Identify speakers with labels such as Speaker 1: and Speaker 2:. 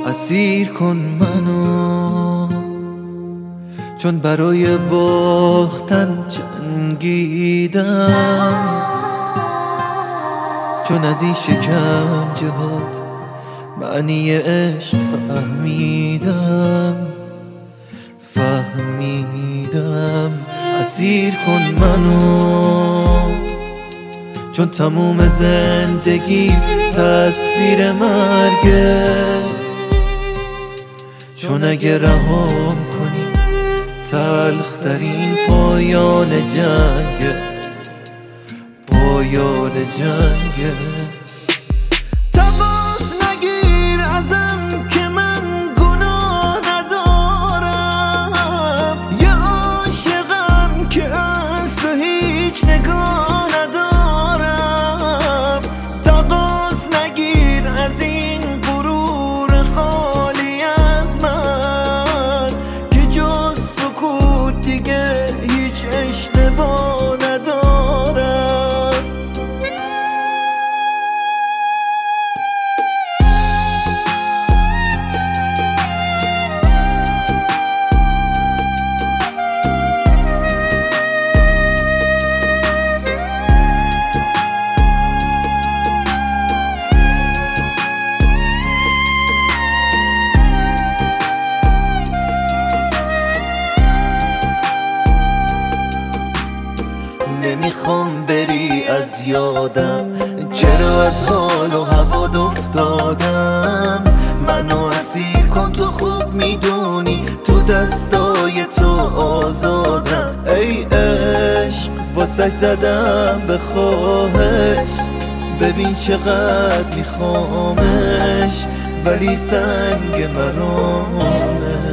Speaker 1: اسیر کن منو، چون برای باختن جنگیدم، چون از این شکنجهات معنی عشق فهمیدم. اسیر کن منو، چون تموم زندگی تصویر مرگه، چون اگه رهام کنی تلخترین پایان جنگه، پایان جنگه. تماس نگیر ازم که من گناه ندارم، یه عاشقم که از تو هیچ نگاه ندارم. تماس نگیر از این غرور خالی از من، که جز سکوت دیگه هیچ اشتباه ندارم. نمیخوام بری از یادم، چرا از حال و هوات افتادم. منو اسیر کن، تو خوب میدونی تو دستای تو آزادم. ای عشق واسه زدم به خواهش، ببین چقدر میخوامش، ولی سنگ مرامه.